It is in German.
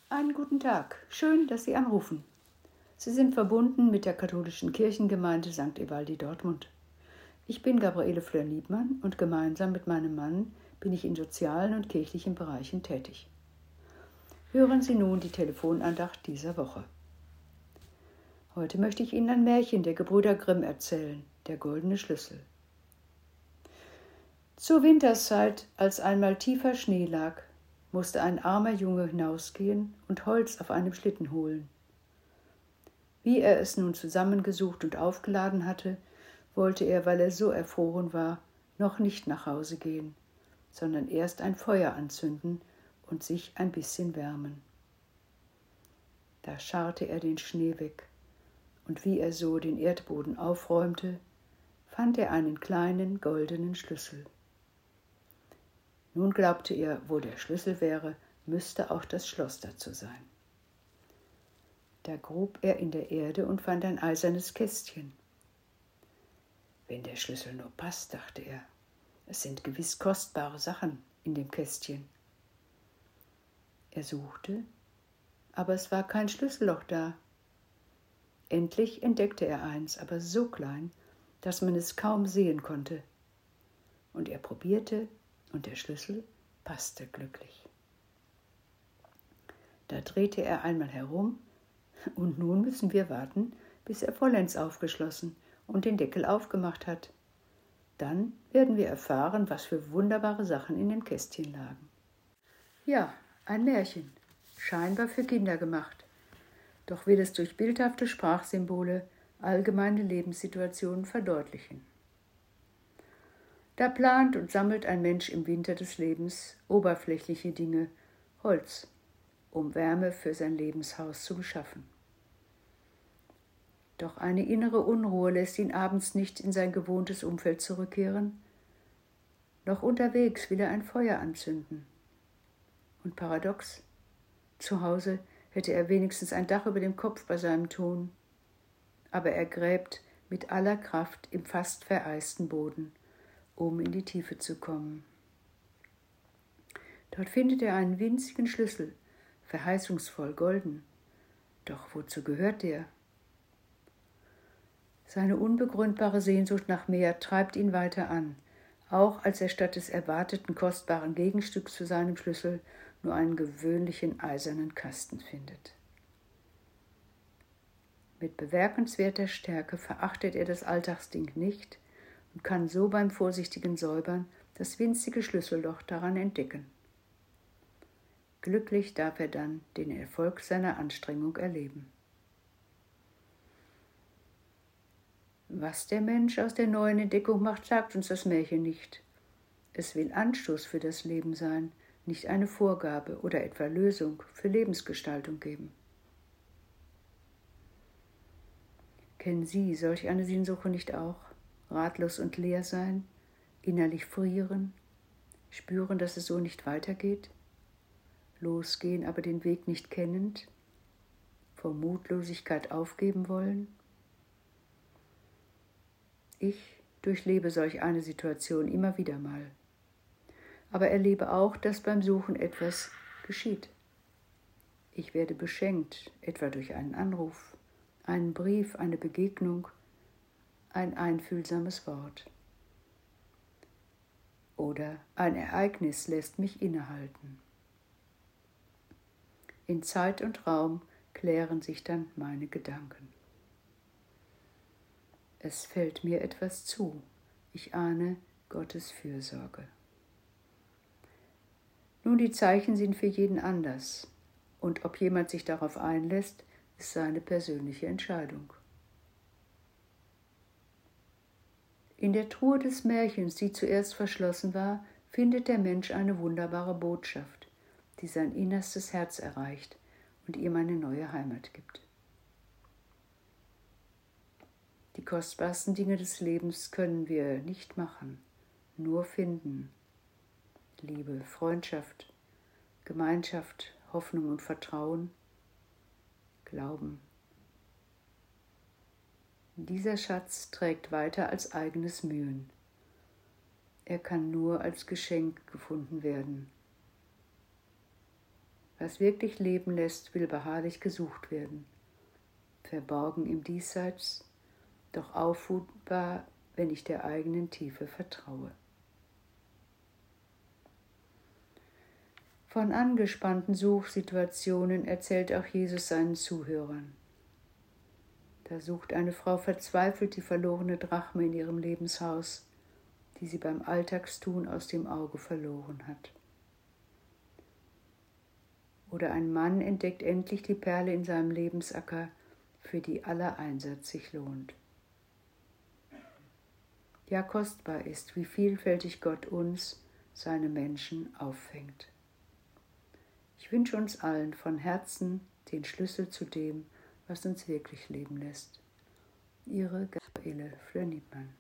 Einen guten Tag. Schön, dass Sie anrufen. Sie sind verbunden mit der katholischen Kirchengemeinde St. Evaldi Dortmund. Ich bin Gabriele Fleur-Liebmann und gemeinsam mit meinem Mann bin ich in sozialen und kirchlichen Bereichen tätig. Hören Sie nun die Telefonandacht dieser Woche. Heute möchte ich Ihnen ein Märchen der Gebrüder Grimm erzählen, der goldene Schlüssel. Zur Winterszeit, als einmal tiefer Schnee lag, musste ein armer Junge hinausgehen und Holz auf einem Schlitten holen. Wie er es nun zusammengesucht und aufgeladen hatte, wollte er, weil er so erfroren war, noch nicht nach Hause gehen, sondern erst ein Feuer anzünden und sich ein bisschen wärmen. Da scharrte er den Schnee weg, und wie er so den Erdboden aufräumte, fand er einen kleinen goldenen Schlüssel. Nun glaubte er, wo der Schlüssel wäre, müsste auch das Schloss dazu sein. Da grub er in der Erde und fand ein eisernes Kästchen. Wenn der Schlüssel nur passt, dachte er, es sind gewiss kostbare Sachen in dem Kästchen. Er suchte, aber es war kein Schlüsselloch da. Endlich entdeckte er eins, aber so klein, dass man es kaum sehen konnte. Und er probierte, und der Schlüssel passte glücklich. Da drehte er einmal herum, und nun müssen wir warten, bis er vollends aufgeschlossen und den Deckel aufgemacht hat. Dann werden wir erfahren, was für wunderbare Sachen in dem Kästchen lagen. Ja, ein Märchen, scheinbar für Kinder gemacht. Doch will es durch bildhafte Sprachsymbole allgemeine Lebenssituationen verdeutlichen. Da plant und sammelt ein Mensch im Winter des Lebens oberflächliche Dinge, Holz, um Wärme für sein Lebenshaus zu beschaffen. Doch eine innere Unruhe lässt ihn abends nicht in sein gewohntes Umfeld zurückkehren. Noch unterwegs will er ein Feuer anzünden. Und paradox, zu Hause hätte er wenigstens ein Dach über dem Kopf bei seinem Tun. Aber er gräbt mit aller Kraft im fast vereisten Boden, um in die Tiefe zu kommen. Dort findet er einen winzigen Schlüssel, verheißungsvoll golden. Doch wozu gehört der? Seine unbegründbare Sehnsucht nach mehr treibt ihn weiter an, auch als er statt des erwarteten kostbaren Gegenstücks zu seinem Schlüssel nur einen gewöhnlichen eisernen Kasten findet. Mit bemerkenswerter Stärke verachtet er das Alltagsding nicht und kann so beim vorsichtigen Säubern das winzige Schlüsselloch daran entdecken. Glücklich darf er dann den Erfolg seiner Anstrengung erleben. Was der Mensch aus der neuen Entdeckung macht, sagt uns das Märchen nicht. Es will Anstoß für das Leben sein, nicht eine Vorgabe oder etwa Lösung für Lebensgestaltung geben. Kennen Sie solch eine Sinnsuche nicht auch? Ratlos und leer sein, innerlich frieren, spüren, dass es so nicht weitergeht, losgehen, aber den Weg nicht kennend, vor Mutlosigkeit aufgeben wollen? Ich durchlebe solch eine Situation immer wieder mal, aber erlebe auch, dass beim Suchen etwas geschieht. Ich werde beschenkt, etwa durch einen Anruf, einen Brief, eine Begegnung, ein einfühlsames Wort. Oder ein Ereignis lässt mich innehalten. In Zeit und Raum klären sich dann meine Gedanken. Es fällt mir etwas zu. Ich ahne Gottes Fürsorge. Nun, die Zeichen sind für jeden anders. Und ob jemand sich darauf einlässt, ist seine persönliche Entscheidung. In der Truhe des Märchens, die zuerst verschlossen war, findet der Mensch eine wunderbare Botschaft, die sein innerstes Herz erreicht und ihm eine neue Heimat gibt. Die kostbarsten Dinge des Lebens können wir nicht machen, nur finden. Liebe, Freundschaft, Gemeinschaft, Hoffnung und Vertrauen, Glauben. Dieser Schatz trägt weiter als eigenes Mühen. Er kann nur als Geschenk gefunden werden. Was wirklich Leben lässt, will beharrlich gesucht werden. Verborgen im Diesseits, doch auffindbar, wenn ich der eigenen Tiefe vertraue. Von angespannten Suchsituationen erzählt auch Jesus seinen Zuhörern. Da sucht eine Frau verzweifelt die verlorene Drachme in ihrem Lebenshaus, die sie beim Alltagstun aus dem Auge verloren hat. Oder ein Mann entdeckt endlich die Perle in seinem Lebensacker, für die aller Einsatz sich lohnt. Ja, kostbar ist, wie vielfältig Gott uns, seine Menschen, auffängt. Ich wünsche uns allen von Herzen den Schlüssel zu dem, was uns wirklich leben lässt. Ihre Gabriele Flöhr-Niepmann.